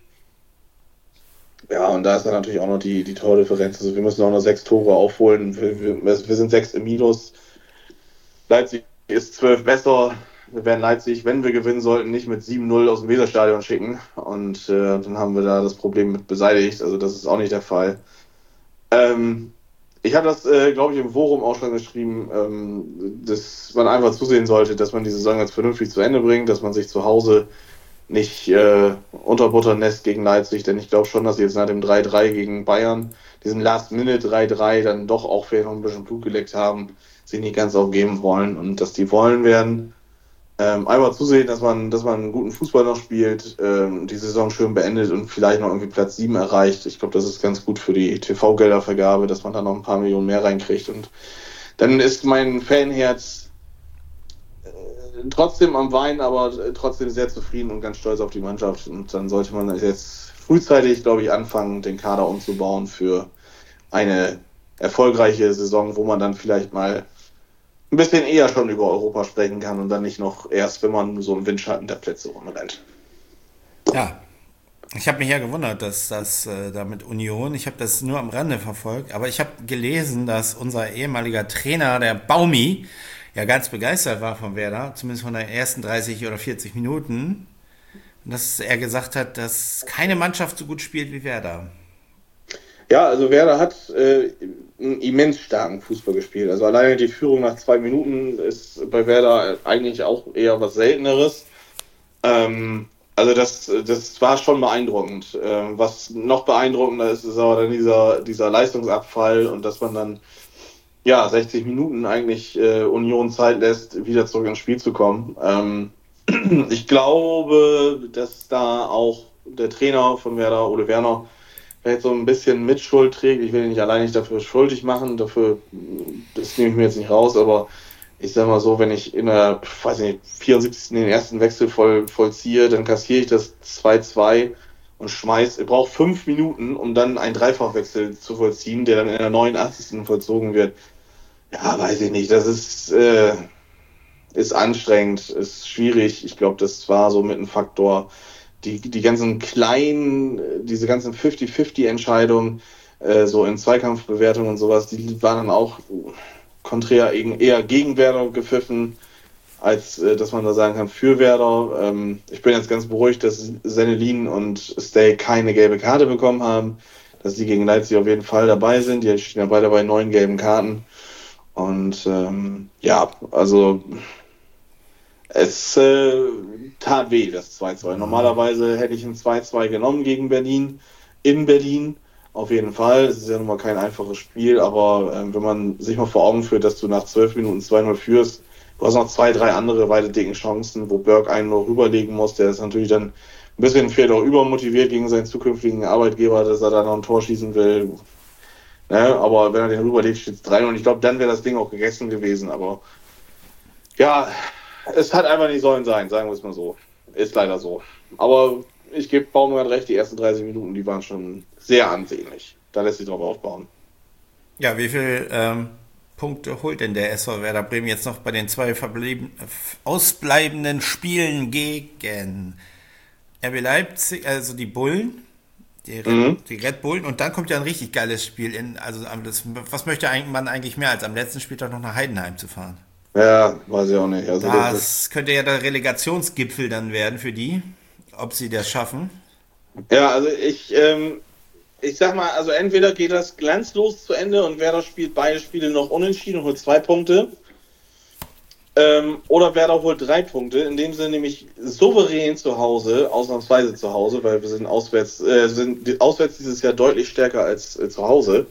Ja, und da ist dann natürlich auch noch die, die Tordifferenz. Also wir müssen auch noch sechs Tore aufholen. Wir, wir, wir sind sechs im Minus. Leipzig ist zwölf besser. Wir werden Leipzig, wenn wir gewinnen sollten, nicht mit sieben null aus dem Weserstadion schicken. Und äh, dann haben wir da das Problem mit beseitigt. Also das ist auch nicht der Fall. Ähm, ich habe das, äh, glaube ich, im Forum auch schon geschrieben, ähm, dass man einfach zusehen sollte, dass man die Saison jetzt vernünftig zu Ende bringt, dass man sich zu Hause nicht äh, unterbuttern lässt gegen Leipzig, denn ich glaube schon, dass sie jetzt nach dem drei drei gegen Bayern, diesen Last-Minute drei drei, dann doch auch vielleicht noch ein bisschen Blut geleckt haben, sich nicht ganz aufgeben wollen und dass die wollen werden. Ähm, einfach zusehen, dass man, dass man einen guten Fußball noch spielt, ähm, die Saison schön beendet und vielleicht noch irgendwie Platz sieben erreicht. Ich glaube, das ist ganz gut für die T V-Geldervergabe, dass man da noch ein paar Millionen mehr reinkriegt. Und dann ist mein Fanherz äh, trotzdem am Weinen, aber trotzdem sehr zufrieden und ganz stolz auf die Mannschaft. Und dann sollte man jetzt frühzeitig, glaube ich, anfangen, den Kader umzubauen für eine erfolgreiche Saison, wo man dann vielleicht mal ein bisschen eher schon über Europa sprechen kann und dann nicht noch erst, wenn man so im Windschatten der Plätze rumrennt. Ja, ich habe mich ja gewundert, dass das äh, da mit Union, ich habe das nur am Rande verfolgt, aber ich habe gelesen, dass unser ehemaliger Trainer, der Baumi, ja ganz begeistert war von Werder, zumindest von den ersten dreißig oder vierzig Minuten, und dass er gesagt hat, dass keine Mannschaft so gut spielt wie Werder. Ja, also Werder hat äh, einen immens starken Fußball gespielt. Also alleine die Führung nach zwei Minuten ist bei Werder eigentlich auch eher was Selteneres. Ähm, also das, das war schon beeindruckend. Ähm, was noch beeindruckender ist, ist aber dann dieser, dieser Leistungsabfall und dass man dann ja sechzig Minuten eigentlich äh, Union Zeit lässt, wieder zurück ins Spiel zu kommen. Ähm, ich glaube, dass da auch der Trainer von Werder, Ole Werner, vielleicht so ein bisschen Mitschuld trägt. Ich will ihn nicht allein nicht dafür schuldig machen, dafür, das nehme ich mir jetzt nicht raus, aber ich sag mal so, wenn ich in der, weiß nicht, vierundsiebzigsten den ersten Wechsel voll, vollziehe, dann kassiere ich das zwei zwei und schmeiß, ich brauche fünf Minuten, um dann einen Dreifachwechsel zu vollziehen, der dann in der neunundachtzigsten vollzogen wird. Ja, weiß ich nicht, das ist, äh, ist anstrengend, ist schwierig. Ich glaube, das war so mit ein Faktor. Die, die ganzen kleinen, diese ganzen fünfzig fünfzig Entscheidungen, äh, so in Zweikampfbewertungen und sowas, die waren dann auch konträr eher gegen Werder gepfiffen, als äh, dass man da sagen kann, für Werder. Ähm, ich bin jetzt ganz beruhigt, dass Sennelin und Stay keine gelbe Karte bekommen haben, dass die gegen Leipzig auf jeden Fall dabei sind. Die stehen ja beide bei neun gelben Karten. Und ähm, ja, also es äh, tat weh, das zwei zwei. Normalerweise hätte ich ein zwei zwei genommen gegen Berlin, in Berlin, auf jeden Fall. Es ist ja nun mal kein einfaches Spiel, aber äh, wenn man sich mal vor Augen führt, dass du nach zwölf Minuten zwei null führst, du hast noch zwei, drei andere weite dicken Chancen, wo Berg einen nur rüberlegen muss, der ist natürlich dann ein bisschen vielleicht auch übermotiviert gegen seinen zukünftigen Arbeitgeber, dass er da noch ein Tor schießen will. Ne? Aber wenn er den rüberlegt, steht es drei null und ich glaube, dann wäre das Ding auch gegessen gewesen, aber ja, es hat einfach nicht sollen sein, sagen wir es mal so. Ist leider so. Aber ich gebe Baumgart recht, die ersten dreißig Minuten, die waren schon sehr ansehnlich. Da lässt sich drauf aufbauen. Ja, wie viele ähm, Punkte holt denn der S V Werder Bremen jetzt noch bei den zwei verblieben, ausbleibenden Spielen gegen R B Leipzig, also die Bullen, die Red, mhm. die Red Bullen, und dann kommt ja ein richtig geiles Spiel. In, also das, was möchte man eigentlich mehr, als am letzten Spieltag noch nach Heidenheim zu fahren? Ja, weiß ich auch nicht. Also das, das könnte ja der Relegationsgipfel dann werden für die, ob sie das schaffen. Ja, also ich, ähm, ich sag mal, also entweder geht das glanzlos zu Ende und Werder spielt beide Spiele noch unentschieden und holt zwei Punkte. Ähm, oder Werder holt drei Punkte, indem sie nämlich souverän zu Hause, ausnahmsweise zu Hause, weil wir sind auswärts, äh, sind auswärts dieses Jahr deutlich stärker als äh, zu Hause.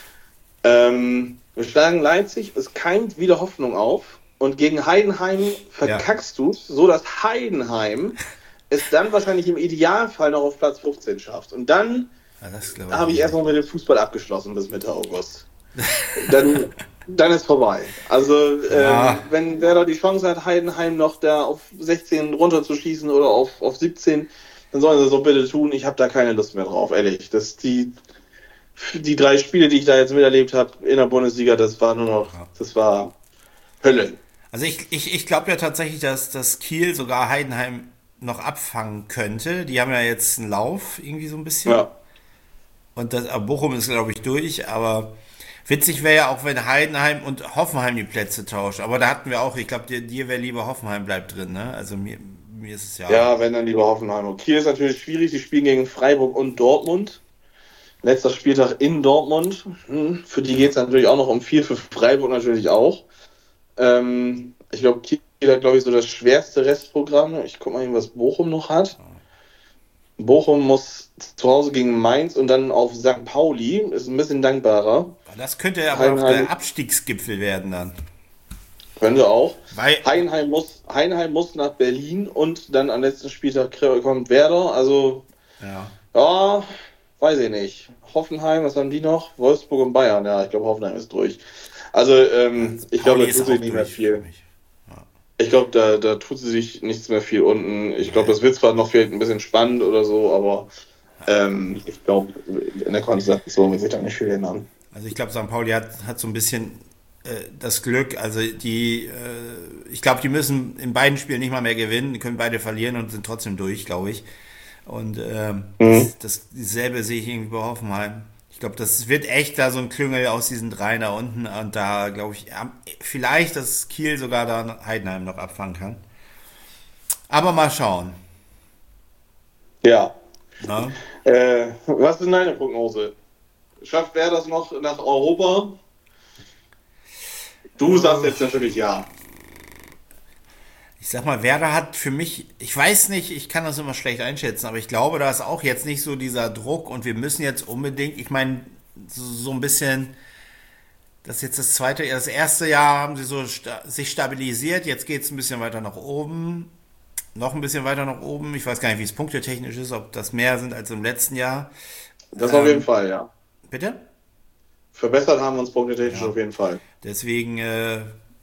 Ähm, wir schlagen Leipzig, es keimt wieder Hoffnung auf und gegen Heidenheim verkackst ja. du es, so dass Heidenheim es dann wahrscheinlich im Idealfall noch auf Platz fünfzehn schafft. Und dann ja, habe ich erstmal mit dem Fußball abgeschlossen bis Mitte August. Dann, dann ist vorbei. Also ja. ähm, wenn Werder die Chance hat, Heidenheim noch da auf sechzehn runterzuschießen oder auf, auf siebzehn, dann sollen sie so bitte tun. Ich habe da keine Lust mehr drauf, ehrlich. Das die, die drei Spiele, die ich da jetzt miterlebt habe in der Bundesliga, das war nur noch, das war Hölle. Also ich, ich, ich glaube ja tatsächlich, dass, dass Kiel sogar Heidenheim noch abfangen könnte. Die haben ja jetzt einen Lauf, irgendwie so ein bisschen. Ja, Und das, aber Bochum ist, glaube ich, durch. Aber witzig wäre ja auch, wenn Heidenheim und Hoffenheim die Plätze tauscht. Aber da hatten wir auch, ich glaube, dir, dir wäre lieber Hoffenheim bleibt drin, ne? Also mir, mir ist es ja. ja, wenn dann lieber Hoffenheim. Und Kiel ist natürlich schwierig. Die spielen gegen Freiburg und Dortmund. Letzter Spieltag in Dortmund. Hm, Für die geht es natürlich auch noch um viel, für Freiburg natürlich auch. Ähm, ich glaube, Kiel hat, glaube ich, so das schwerste Restprogramm. Ich gucke mal, eben, was Bochum noch hat. Bochum muss zu Hause gegen Mainz und dann auf Sankt Pauli. Ist ein bisschen dankbarer. Das könnte aber auch Heidenheim der Abstiegsgipfel werden dann. könnte auch. Weil, Heidenheim muss, Heidenheim muss nach Berlin und dann am letzten Spieltag kommt Werder. Also, ja. ja, weiß ich nicht. Hoffenheim, was haben die noch? Wolfsburg und Bayern. Ja, ich glaube, Hoffenheim ist durch. Also, ähm, ich glaube, Pauli da ist tut sich auch nicht mehr durch für viel. mich. Ja. Ich glaube, da, da tut sie sich nichts mehr viel unten. Ich glaube, das wird zwar noch vielleicht ein bisschen spannend oder so, aber ähm, ich glaube, in der Konstellation wird sich da nicht viel ändern. Also ich glaube, Sankt Pauli hat, hat so ein bisschen äh, das Glück. Also die, äh, ich glaube, die müssen in beiden Spielen nicht mal mehr gewinnen, die können beide verlieren und sind trotzdem durch, glaube ich. Und ähm, Mhm. das, das dasselbe sehe ich irgendwie bei Hoffenheim. Ich glaube, das wird echt da so ein Klüngel aus diesen dreien da unten und da glaube ich, ja, vielleicht, dass Kiel sogar da Heidenheim noch abfangen kann. Aber mal schauen. Ja. Ne? Äh, was ist denn deine Prognose? Schafft wer das noch nach Europa? Du sagst jetzt natürlich ja. Ich sag mal, Werder hat für mich, ich weiß nicht, ich kann das immer schlecht einschätzen, aber ich glaube, da ist auch jetzt nicht so dieser Druck und wir müssen jetzt unbedingt, ich meine, so, so ein bisschen, das ist jetzt das zweite, das erste Jahr haben sie so sta sich stabilisiert, jetzt geht es ein bisschen weiter nach oben, noch ein bisschen weiter nach oben. Ich weiß gar nicht, wie es punktetechnisch ist, ob das mehr sind als im letzten Jahr. Das auf jeden Ähm, Fall, ja. bitte? Verbessert haben wir uns punktetechnisch Ja, auf jeden Fall. deswegen, äh,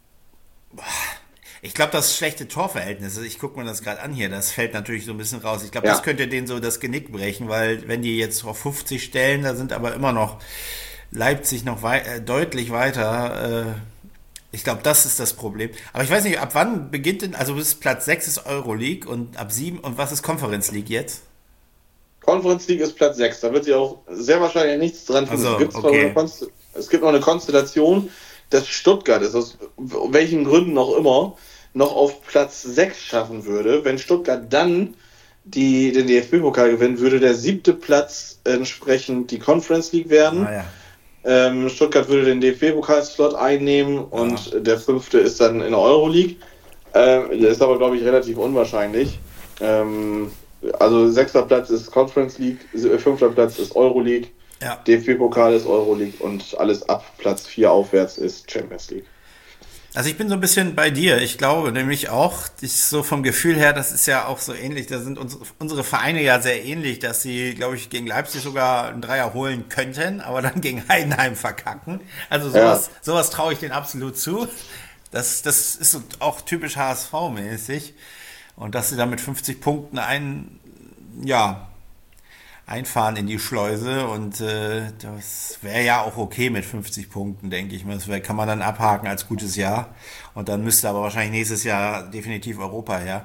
ich glaube, das schlechte Torverhältnis, ich gucke mir das gerade an hier, das fällt natürlich so ein bisschen raus. Ich glaube, das Ja. könnte denen so das Genick brechen, weil wenn die jetzt auf fünfzig stellen, da sind aber immer noch Leipzig noch wei äh, deutlich weiter. Äh, ich glaube, das ist das Problem. Aber ich weiß nicht, ab wann beginnt denn, also bis Platz sechs ist Euroleague und ab sieben und was ist Conference League jetzt? Conference League ist Platz sechs. Da wird sich auch sehr wahrscheinlich nichts dran tun. Also, Es gibt, zwar eine okay. Konst es gibt noch eine Konstellation, dass Stuttgart es aus welchen Gründen auch immer noch auf Platz sechs schaffen würde. Wenn Stuttgart dann die, den D F B-Pokal gewinnt, würde der siebte Platz entsprechend die Conference League werden. Ah ja. Ähm, Stuttgart würde den D F B-Pokalslot einnehmen Ja. und der fünfte ist dann in der Euroleague. Ähm, das ist aber, glaube ich, relativ unwahrscheinlich. Ähm, also sechster Platz ist Conference League, fünfter Platz ist Euroleague, Ja. D F B-Pokal ist Euroleague und alles ab Platz vier aufwärts ist Champions League. Also ich bin so ein bisschen bei dir. Ich glaube nämlich auch, ich, so vom Gefühl her, das ist ja auch so ähnlich, da sind uns, unsere Vereine ja sehr ähnlich, dass sie, glaube ich, gegen Leipzig sogar einen Dreier holen könnten, aber dann gegen Heidenheim verkacken. Also Ja, sowas, sowas traue ich denen absolut zu. Das, das ist so auch typisch H S V-mäßig. Und dass sie dann mit fünfzig Punkten ein, ja, einfahren in die Schleuse und äh, das wäre ja auch okay mit fünfzig Punkten, denke ich mal. Das wär, kann man dann abhaken als gutes Jahr und dann müsste aber wahrscheinlich nächstes Jahr definitiv Europa her.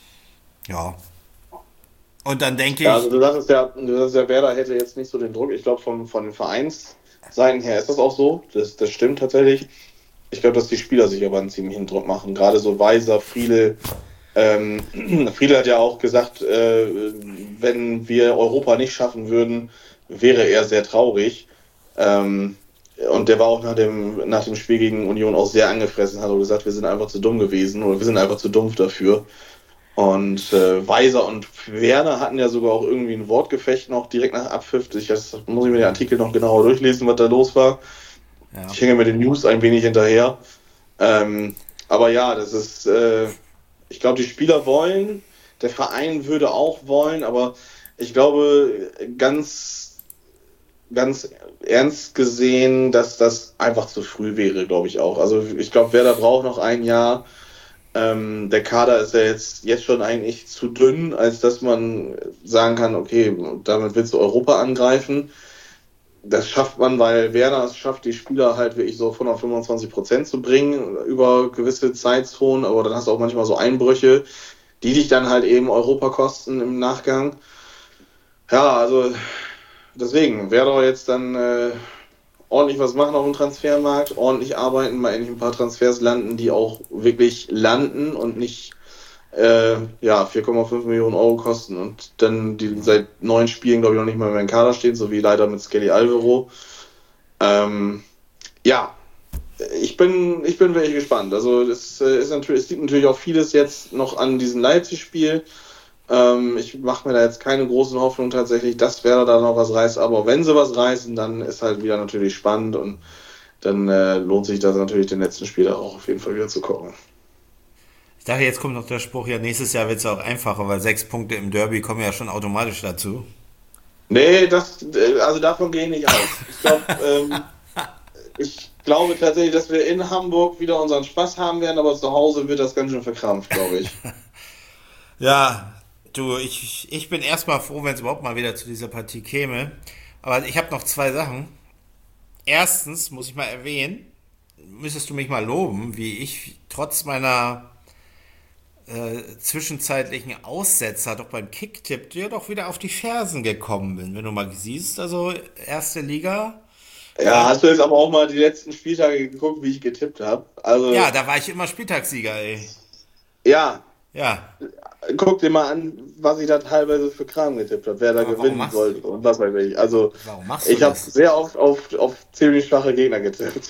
Ja. Und dann denke ja, also ich, du sagst es ja, du sagst ja, Werder hätte jetzt nicht so den Druck. Ich glaube, von, von den Vereinsseiten her ist das auch so. Das, das stimmt tatsächlich. Ich glaube, dass die Spieler sich aber einen ziemlichen Druck machen. Gerade so Weiser, Friedel. Ähm, Friedel hat ja auch gesagt, äh, wenn wir Europa nicht schaffen würden, wäre er sehr traurig. Ähm, und der war auch nach dem, nach dem Spiel gegen Union auch sehr angefressen, hat auch gesagt, wir sind einfach zu dumm gewesen oder wir sind einfach zu dumpf dafür. Und äh, Weiser und Werner hatten ja sogar auch irgendwie ein Wortgefecht noch direkt nach Abpfiff. Ich, das muss ich mir den Artikel noch genauer durchlesen, was da los war. ja, Ich hänge mit den News ein wenig hinterher. Ähm, aber ja, das ist, äh, ich glaube, die Spieler wollen, der Verein würde auch wollen, aber ich glaube, ganz, ganz ernst gesehen, dass das einfach zu früh wäre, glaube ich auch. Also ich glaube, Werder braucht noch ein Jahr. Ähm, der Kader ist ja jetzt, jetzt schon eigentlich zu dünn, als dass man sagen kann, okay, damit willst du Europa angreifen. Das schafft man, weil Werner es schafft, die Spieler halt wirklich so auf hundertfünfundzwanzig Prozent zu bringen über gewisse Zeitzonen, aber dann hast du auch manchmal so Einbrüche, die dich dann halt eben Europa kosten im Nachgang. Ja, also deswegen, Werder jetzt dann äh, ordentlich was machen auf dem Transfermarkt, ordentlich arbeiten, mal endlich ein paar Transfers landen, die auch wirklich landen und nicht äh, ja, vier Komma fünf Millionen Euro kosten und dann die seit neun Spielen, glaube ich, noch nicht mal mehr im Kader stehen, so wie leider mit Skelly Alvaro. Ähm, ja, ich bin, ich bin wirklich gespannt. Also es, äh, ist natürlich, es liegt natürlich auch vieles jetzt noch an diesem Leipzig-Spiel. Ähm, ich mache mir da jetzt keine großen Hoffnungen tatsächlich, dass Werder da noch was reißt, aber wenn sie was reißen, dann ist halt wieder natürlich spannend und dann äh, lohnt sich das natürlich den letzten Spieler auch auf jeden Fall wieder zu gucken. Ich dachte, jetzt kommt noch der Spruch, ja, nächstes Jahr wird es auch einfacher, weil sechs Punkte im Derby kommen ja schon automatisch dazu. Nee, das, äh, also davon gehe ich nicht aus. Ich glaube, ähm, ich glaube tatsächlich, dass wir in Hamburg wieder unseren Spaß haben werden, aber zu Hause wird das ganz schön verkrampft, glaube ich. Ja, du, ich, ich bin erstmal froh, wenn es überhaupt mal wieder zu dieser Partie käme. Aber ich habe noch zwei Sachen. Erstens muss ich mal erwähnen, müsstest du mich mal loben, wie ich trotz meiner äh, zwischenzeitlichen Aussetzer doch beim Kicktipp dir doch wieder auf die Fersen gekommen bin. Wenn du mal siehst, also erste Liga. Ja, hast du jetzt aber auch mal die letzten Spieltage geguckt, wie ich getippt habe? Also, Ja, da war ich immer Spieltagssieger, ey. ja, Ja, guck dir mal an, was ich da teilweise für Kram getippt habe, wer da aber warum gewinnen machst, sollte und was weiß ich. Also, warum machst du ich habe das? sehr oft auf, auf ziemlich schwache Gegner getippt.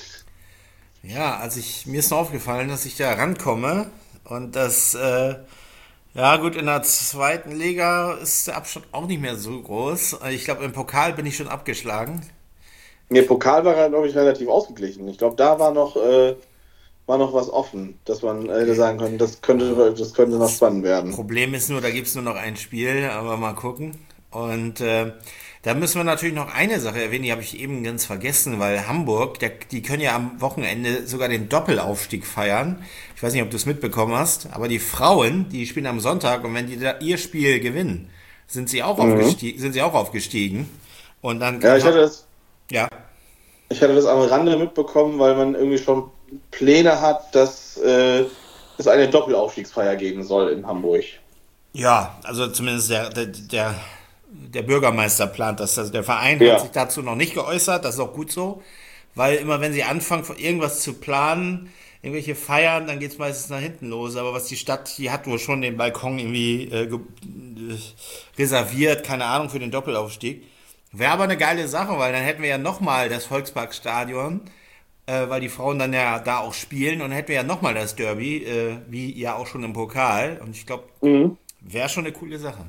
Ja, also ich, mir ist nur aufgefallen, dass ich da rankomme und dass, äh, ja gut, in der zweiten Liga ist der Abstand auch nicht mehr so groß. Ich glaube, im Pokal bin ich schon abgeschlagen. Nee, Pokal war, glaube ich, relativ ausgeglichen. Ich glaube, da war noch, äh, war noch was offen, dass man äh, hätte Okay. sagen können, das könnte, das könnte noch Das spannend werden. Problem ist nur, da gibt es nur noch ein Spiel, aber mal gucken. Und äh, da müssen wir natürlich noch eine Sache erwähnen, die habe ich eben ganz vergessen, weil Hamburg, der, die können ja am Wochenende sogar den Doppelaufstieg feiern. Ich weiß nicht, ob du es mitbekommen hast, aber die Frauen, die spielen am Sonntag und wenn die da ihr Spiel gewinnen, sind sie auch Mhm. aufgestiegen, sind sie auch aufgestiegen. Und dann Ja, kann ich hatte ha das, ja, ich hatte das am Rande mitbekommen, weil man irgendwie schon Pläne hat, dass äh, es eine Doppelaufstiegsfeier geben soll in Hamburg. ja, also zumindest der, der, der, der Bürgermeister plant das. Also der Verein hat sich Ja. dazu noch nicht geäußert, das ist auch gut so, weil immer wenn sie anfangen, irgendwas zu planen, irgendwelche Feiern, dann geht es meistens nach hinten los. Aber was die Stadt, die hat wohl schon den Balkon irgendwie äh, ge äh, reserviert, keine Ahnung, für den Doppelaufstieg. Wäre aber eine geile Sache, weil dann hätten wir ja nochmal das Volksparkstadion, äh, weil die Frauen dann ja da auch spielen und dann hätten wir ja nochmal das Derby, äh, wie ja auch schon im Pokal. Und ich glaube, Mhm. wäre schon eine coole Sache.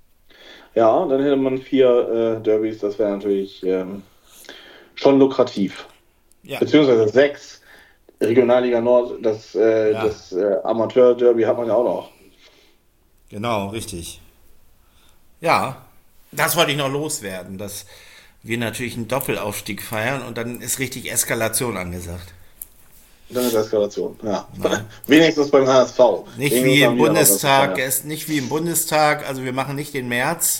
Ja, dann hätte man vier äh, Derbys, das wäre natürlich ähm, schon lukrativ. Ja, Beziehungsweise sechs. Regionalliga Nord, das, äh, ja, das äh, Amateur-Derby hat man ja auch noch. genau, richtig. Ja, das wollte ich noch loswerden, dass wir natürlich einen Doppelaufstieg feiern und dann ist richtig Eskalation angesagt. Dann ist Eskalation, ja. Na, Wenigstens beim H S V. nicht wie Wenigstens im haben die da noch was zu Bundestag, feiern. es ist nicht wie im Bundestag, also wir machen nicht den März,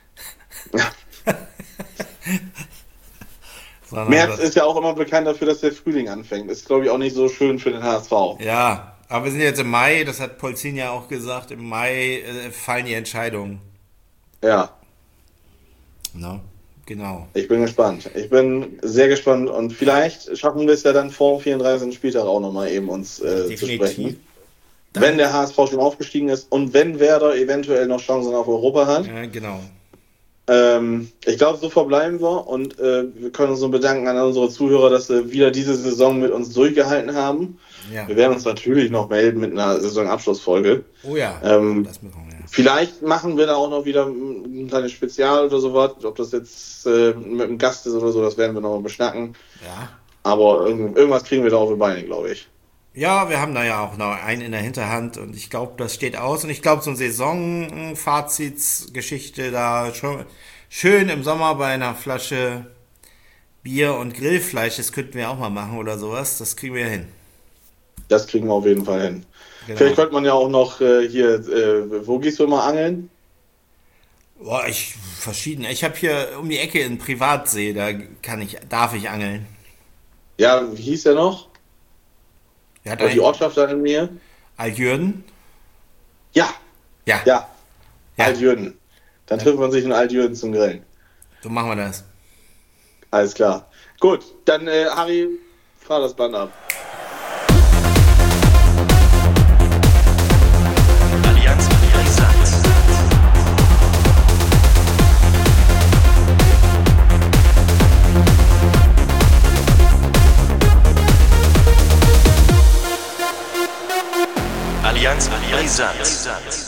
sondern März das, ist ja auch immer bekannt dafür, dass der Frühling anfängt. Ist, glaube ich, auch nicht so schön für den H S V. ja, aber wir sind jetzt im Mai, das hat Polzin ja auch gesagt, im Mai äh, fallen die Entscheidungen. Ja, Ne? Genau. ich bin gespannt. Ich bin sehr gespannt und vielleicht schaffen wir es ja dann vor dem vierunddreißigsten Spieltag auch nochmal eben uns äh, zu Definitiv. sprechen. Wenn Dann, der H S V schon aufgestiegen ist und wenn Werder eventuell noch Chancen auf Europa hat. äh, genau. Ähm, ich glaube, so verbleiben wir und äh, wir können uns nur bedanken an unsere Zuhörer, dass sie wieder diese Saison mit uns durchgehalten haben. Ja. Wir werden uns natürlich noch melden mit einer Saisonabschlussfolge. Oh ja, Ähm, das müssen wir, ja. Vielleicht machen wir da auch noch wieder ein kleines Spezial oder sowas. Ob das jetzt äh, mit einem Gast ist oder so, das werden wir noch mal beschnacken. Ja. Aber irgend, irgendwas kriegen wir da auf die Beine, glaube ich. Ja, wir haben da ja auch noch einen in der Hinterhand und ich glaube, das steht aus. Und ich glaube, so eine Saison-Fazitsgeschichte da schon schön im Sommer bei einer Flasche Bier und Grillfleisch, das könnten wir auch mal machen oder sowas. Das kriegen wir hin. Das kriegen wir auf jeden Fall hin. Genau. Vielleicht könnte man ja auch noch äh, hier, äh, wo gehst du immer angeln? Boah, ich verschieden. Ich habe hier um die Ecke einen Privatsee, da kann ich, darf ich angeln. Ja, wie hieß der noch? Wer hat Oder die eigentlich Ortschaft da in mir? Aljürden? Ja, Ja, ja, ja, Altjürden. Dann trifft man sich in Altjürden zum Grillen. so machen wir das. Alles klar. Gut, dann äh, Harry, fahr das Band ab. Allianz Brisant. Allianz Brisant.